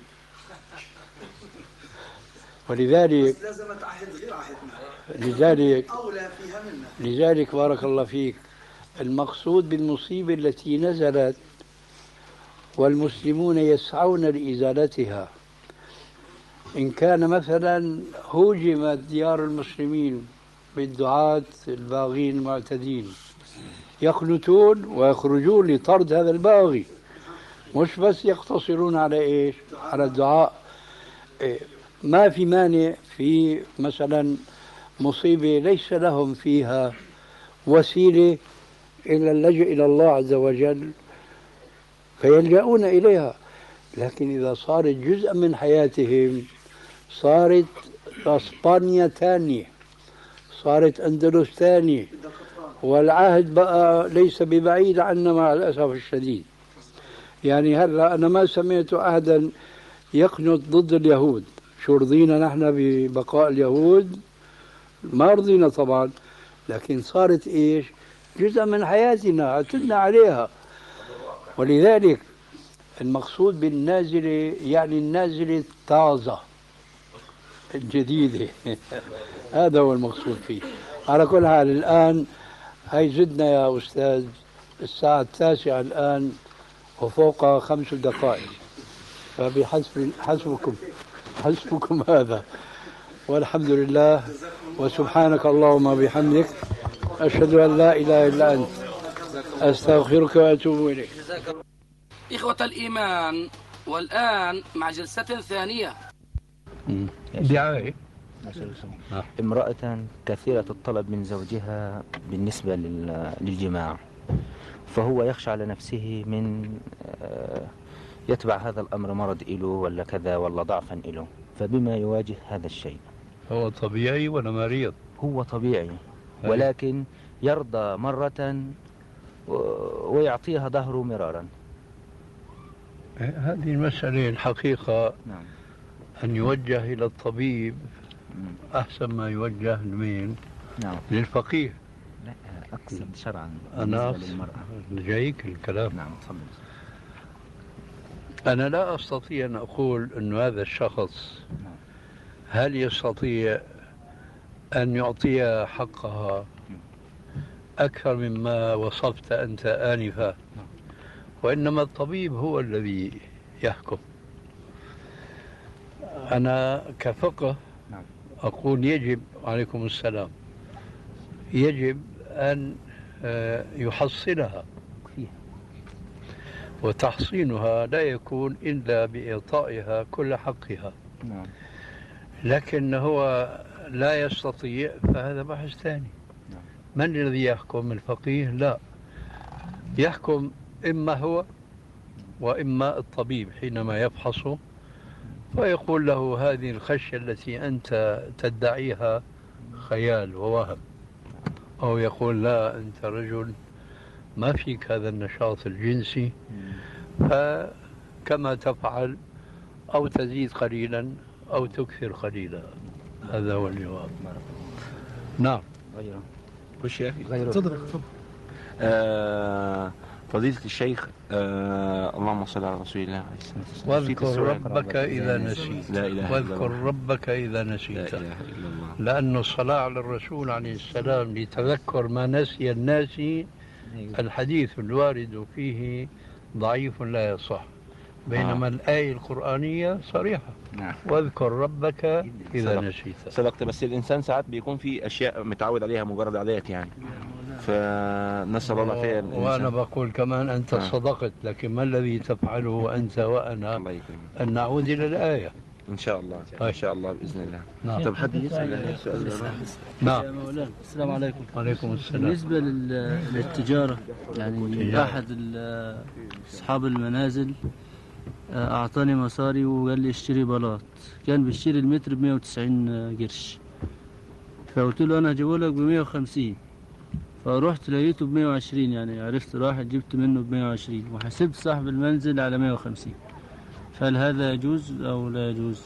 ولذلك بس لازم تعهد غير عهدنا. لذلك أولى فيها منا. لذلك بارك الله فيك، المقصود بالمصيبة التي نزلت والمسلمون يسعون لإزالتها، إن كان مثلا هوجمت ديار المسلمين بالدعاة الباغين المعتدين، يقنتون ويخرجون لطرد هذا الباغي، مش بس يقتصرون على إيش؟ على الدعاء. ما في مانع في مثلا مصيبة ليس لهم فيها وسيلة إلا اللجوء إلى الله عز وجل فيلجؤون إليها، لكن إذا صارت جزءا من حياتهم صارت اسبانيا ثانية، صارت اندلس ثانية، والعهد بقى ليس ببعيد عنا مع الاسف الشديد. يعني هلا انا ما سمعت احدا يقنط ضد اليهود، شو رضينا نحن ببقاء اليهود؟ ما رضينا طبعا، لكن صارت ايش؟ جزء من حياتنا، اعتدنا عليها. ولذلك المقصود بالنازلة يعني النازلة الطازة الجديدة هذا هو المقصود فيه. على كل حال الآن هي زدنا يا أستاذ، الساعة 9 الآن وفوق 5 دقائق، فبحسب حسبكم هذا، والحمد لله وسبحانك اللهم بحمدك، أشهد أن لا إله إلا أنت، أستغفرك وأتوب إليك. إخوة الإيمان، والآن مع جلسة ثانية. دعاية. امرأة كثيرة الطلب من زوجها بالنسبة للجماع، فهو يخشى على نفسه من يتبع هذا الأمر مرض إله ولا كذا ولا ضعفا إله، فبما يواجه هذا الشيء؟ هو طبيعي ولا مريض؟ هو طبيعي، ولكن يرضى مرة ويعطيها ظهره مرارا. هذه المسألة الحقيقة نعم. أن يوجه إلى الطبيب أحسن ما يوجه لمين؟ نعم. للفقيه. لا أقصد شرعا أنا بالنسبة للمرأة. جايك الكلام. نعم تفضل. أنا لا أستطيع أن أقول أن هذا الشخص هل يستطيع أن يعطي حقها أكثر مما وصفت أنت آنفا، وإنما الطبيب هو الذي يحكم. أنا كفقه أقول يجب، عليكم السلام، يجب أن يحصلها، وتحصينها لا يكون إلا بإعطائها كل حقها. لكن هو لا يستطيع، فهذا بحث ثاني. من الذي يحكم؟ الفقيه؟ لا، يحكم إما هو وإما الطبيب حينما يفحصه ويقول له هذه الخشية التي أنت تدعيها خيال ووهم، أو يقول لا أنت رجل ما فيك هذا النشاط الجنسي، فكما تفعل أو تزيد قليلا أو تكثر قليلا. هذا هو الجواب. نعم. غيره. خش يا أخي. غيره. تفضل. فضيلة الشيخ، اللهم صل على رسول الله. واذكر ربك إذا نسيت. لا إله إلا واذكر الله. ربك إذا نسيت. لا إله إلا الله. لأن الصلاة على الرسول عليه السلام لتذكر ما نسي الناسي، الحديث الوارد فيه ضعيف لا يصح، بينما الآية القرآنية صريحة. نعم. واذكر ربك إذا نسيت. صدقت، بس الإنسان ساعات بيكون في أشياء متعود عليها مجرد عادات يعني، فنسأل الله خير. وأنا بقول كمان أنت صدقت، لكن ما الذي تفعله أنت وأنا؟ الله يكرمك. أن نعود إلى الآية إن شاء الله. إن شاء الله بإذن الله. نعم. طب حد يسأل سؤال؟ نعم. السلام عليكم. وعليكم السلام. بالنسبة للتجارة، يعني أحد أصحاب المنازل أعطاني مصاري وقال لي اشتري بلاط، كان بيشتري المتر ب190 قرش، فقلت له أنا هجيبه لك ب150، فرحت لقيته ب120، يعني عرفت راح جبت منه ب120 وحسبت صاحب المنزل على 150، فهل هذا يجوز أو لا يجوز؟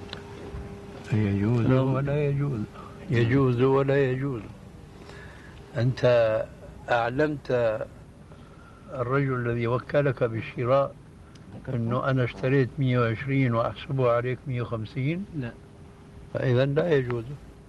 يجوز ولا يجوز، يجوز ولا يجوز. أنت أعلمت الرجل الذي وكلك بالشراء أنه أنا اشتريت 120 وأحسبه عليك 150؟ لا. فإذا لا يجوز.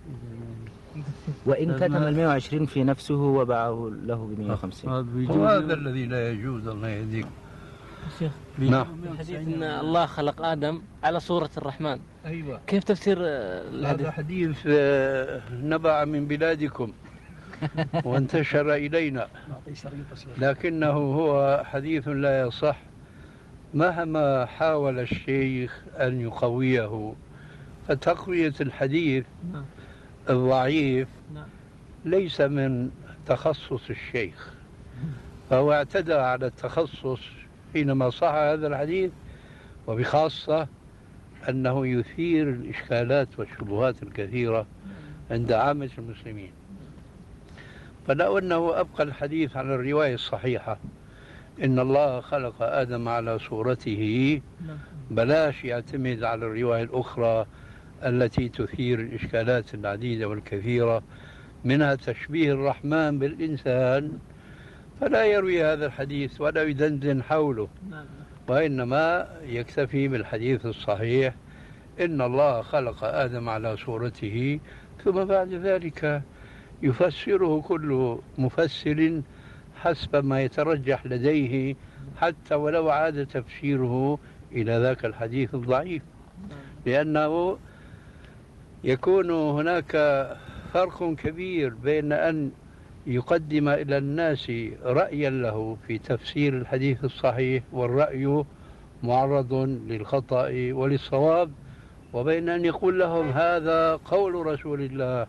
وإن كتم 120 في نفسه وباعه له ب 150. وهذا الذي لا يجوز. الله يهديك. شيخ، نعم. حديث ان الله خلق ادم على صورة الرحمن، أيوة. كيف تفسير هذا الحديث؟ حديث نبع من بلادكم وانتشر إلينا، لكنه هو حديث لا يصح. مهما حاول الشيخ أن يقويه، فتقوية الحديث الضعيف ليس من تخصص الشيخ، فهو اعتدى على التخصص حينما صح هذا الحديث، وبخاصة أنه يثير الإشكالات والشبهات الكثيرة عند عامة المسلمين. فلو أنه أبقى الحديث على الرواية الصحيحة إن الله خلق آدم على صورته، بلاش يعتمد على الرواية الأخرى التي تثير الإشكالات العديدة والكثيرة، منها تشبيه الرحمن بالإنسان، فلا يروي هذا الحديث ولا يدندن حوله، وإنما يكتفي بالحديث الصحيح إن الله خلق آدم على صورته، ثم بعد ذلك يفسره كل مفسر حسب ما يترجح لديه، حتى ولو عاد تفسيره إلى ذاك الحديث الضعيف، لأنه يكون هناك فرق كبير بين أن يقدم إلى الناس رأيا له في تفسير الحديث الصحيح، والرأي معرض للخطأ وللصواب، وبين أن يقول لهم هذا قول رسول الله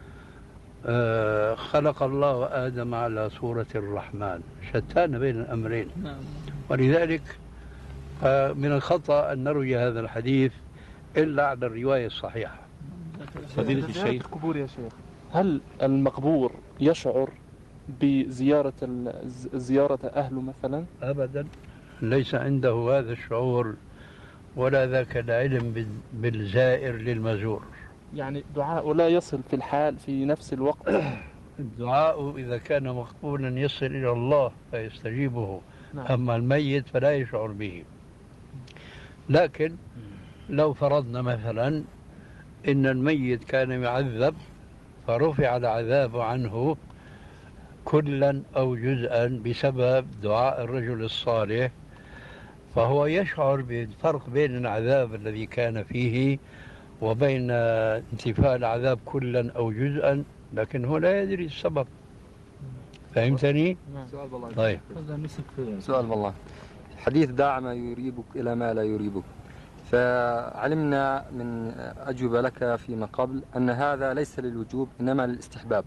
خلق الله آدم على صورة الرحمن، شتان بين الأمرين. ولذلك من الخطأ أن نروي هذا الحديث إلا على الرواية الصحيحة. فضيلة الشيخ، القبور يا شيخ، هل المقبور يشعر بزيارة زيارة أهله مثلا؟ أبدا، ليس عنده هذا الشعور ولا ذاك العلم بالزائر للمزور. يعني دعاء لا يصل في الحال في نفس الوقت؟ الدعاء إذا كان مقبولا يصل إلى الله فيستجيبه. نعم. أما الميت فلا يشعر به. لكن لو فرضنا مثلا إن الميت كان يعذب فرفع العذاب عنه كلا أو جزءا بسبب دعاء الرجل الصالح، فهو يشعر بالفرق بين العذاب الذي كان فيه وبين انتفاء العذاب كلا أو جزءا، لكن هو لا يدري السبب. فهمتني؟ سؤال والله. طيب. سؤال والله. حديث دع ما يريبك إلى ما لا يريبك، فعلمنا من أجوبة لك فيما قبل أن هذا ليس للوجوب إنما للاستحباب،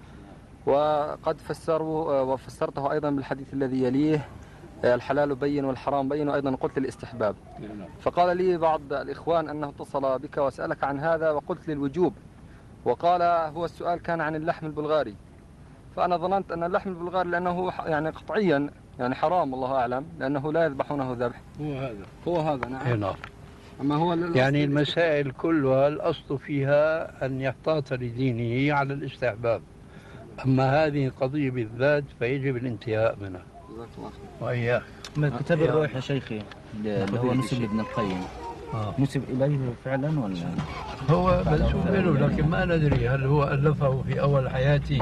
وقد فسرته أيضا بالحديث الذي يليه الحلال بين والحرام بين، وأيضا قلت للاستحباب. فقال لي بعض الإخوان أنه اتصل بك وسألك عن هذا وقلت للوجوب، وقال هو السؤال كان عن اللحم البلغاري، فأنا ظننت أن اللحم البلغاري لأنه يعني قطعيا يعني حرام والله أعلم، لأنه لا يذبحونه ذبح. هو هذا نعم. نعم. أما هو يعني المسائل كلها الأصل فيها أن يحتاط لدينه على الاستحباب، أما هذه القضية بالذات فيجب الانتهاء منها. وإياك. ما كتاب الروح يا شيخي اللي هو نسب لابن القيم، نسب إليه فعلا ولا؟ هو منسوب له، لكن ما ندري هل هو ألفه في أول حياته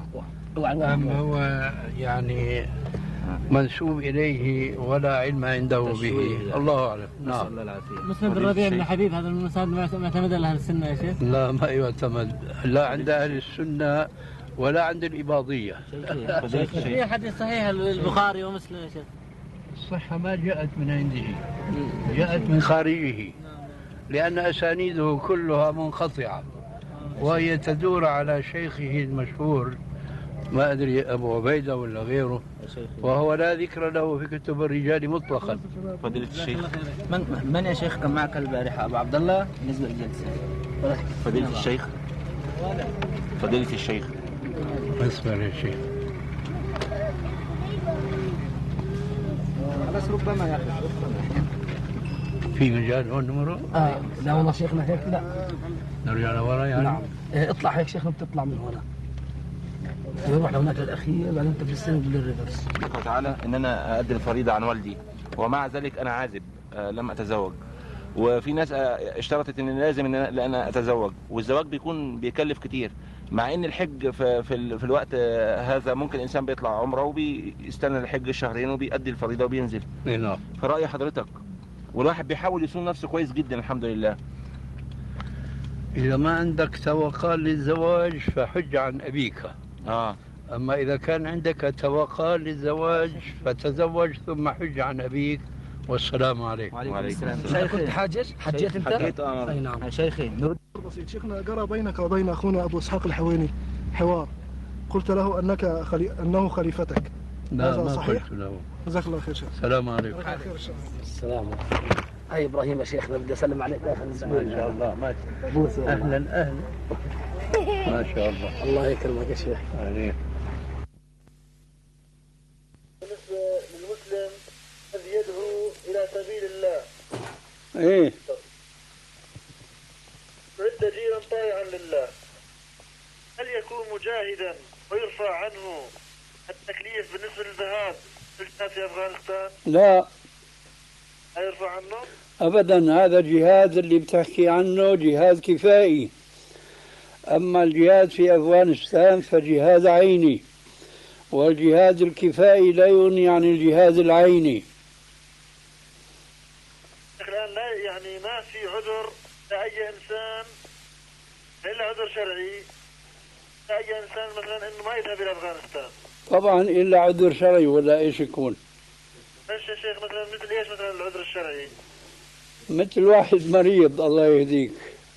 أم هو يعني منسوب إليه ولا علم عنده به، الله أعلم. نعم. مسند الربيع بن حبيب هذا المسند ما يعتمد على أهل السنة يا شيخ؟ لا، ما يعتمد لا عند أهل السنة ولا عند الإباضية. في حديث صحيح البخاري ومسلم يا شيخ؟ الصحة ما جاءت من عنده، جاءت من خارجه، لأن أسانيده كلها منقطعة، وهي تدور على شيخه المشهور، ما أدري أبو عبيدة ولا غيره، وهو لا ذكر له في كتب الرجال مطلقا. فضيلة الشيخ، من يا شيخ كان معك البارحة؟ أبو عبد الله بالنسبة للجلسة. فضيلة الشيخ، فضيلة الشيخ، اسمع يا شيخ. بس ربما يا أخي في مجال هون نمره؟ لا والله شيخنا هيك لا. نرجع لورا يعني؟ نعم. اطلع هيك شيخنا، بتطلع من هنا. يروح لهناك للأخير بعدين تفلسين بالريفرس. تعالى إن أنا أؤدي الفريضة عن والدي ومع ذلك أنا عازب لم أتزوج. وفي ناس اشترطت ان لازم ان انا اتزوج، والزواج بيكلف كتير، مع ان الحج في الوقت هذا ممكن الانسان بيطلع عمره وبيستنى الحج الشهرين وبيأدي الفريضه وبينزل. نعم. في رأي حضرتك، والواحد بيحاول يصون نفسه كويس جدا الحمد لله. إذا ما عندك توقال للزواج فحج عن أبيك. أما إذا كان عندك توقال للزواج فتزوج ثم حج عن أبيك. والسلام عليكم. وعليكم السلام. كنت حجيت انت؟ حجيت اي نعم. شيخي بسيط. شيخنا جرى بينك وبين اخونا ابو اسحاق الحويني حوار، قلت له انه خليفتك. لا هذا ما صحيح؟ قلت له. جزاك الله خير شيخ. السلام عليكم. السلام عليكم. اي ابراهيم يا شيخنا بدي اسلم عليك اخر الاسبوع. ما شاء الله. ما اهلا اهلا. ما شاء الله. الله يكرمك يا شيخ. عليك. بالنسبه للمسلم الذي يدعو الى سبيل الله، ايه، عد جيرا طائعا لله، هل يكون مجاهدا ويرفع عنه التكليف بالنسبه للذهاب في افغانستان؟ لا هيرفع عنه؟ ابدا. هذا جهاد اللي بتحكي عنه جهاد كفائي. اما الجهاد في افغانستان فجهاد عيني، والجهاد الكفائي لا يغني عن الجهاد العيني. الآن لا يعني ما في عذر لأي إنسان إلا عذر شرعي لأي إنسان مثلا إنه ما يذهب إلى أفغانستان. طبعا إلا عذر شرعي ولا إيش يكون؟ إيش يا شيخ مثلا مثل إيش مثلا العذر الشرعي؟ مثل واحد مريض الله يهديك،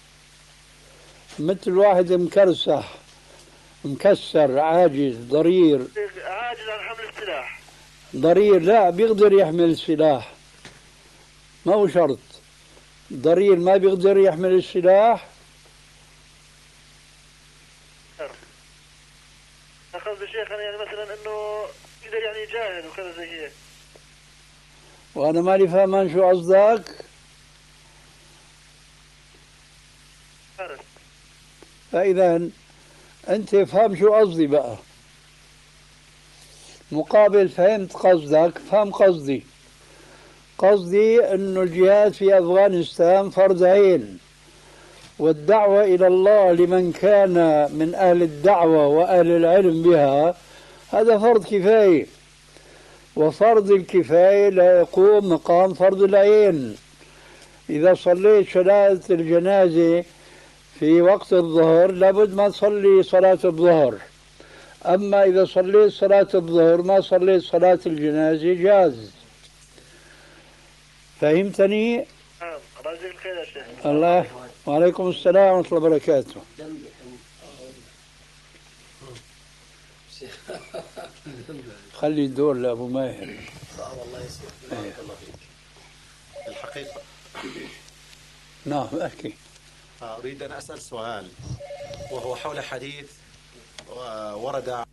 مثل واحد مكرسح مكسر عاجز ضرير. عاجز عن حمل السلاح. ضرير لا بيقدر يحمل السلاح، ما هو شرط. ضرير ما بيقدر يحمل السلاح. قصدي شيخ يعني مثلا انه يقدر يعني يجاهد وكذا زي هيك. وانا مالي فاهمان شو قصدك. فاذا انت فهم شو قصدي بقى، مقابل فهمت قصدك فهم قصدي. قصدي انه الجهاد في افغانستان فرض عين، والدعوة الى الله لمن كان من اهل الدعوة واهل العلم بها هذا فرض كفاية، وفرض الكفاية لا يقوم مقام فرض العين. اذا صليت صلاة الجنازة في وقت الظهر لابد ما تصلي صلاة الظهر، اما اذا صليت صلاة الظهر ما صليت صلاة الجنازة جاز. فهمتني؟ نعم. الله يجزيك الخير يا شيخ. الله. وعليكم السلام ورحمة الله وبركاته. خلي الدور لأبو ماهر. والله يسير. بارك الله فيك. الحقيقة نعم أحكي. أريد أن أسأل سؤال وهو حول حديث ورد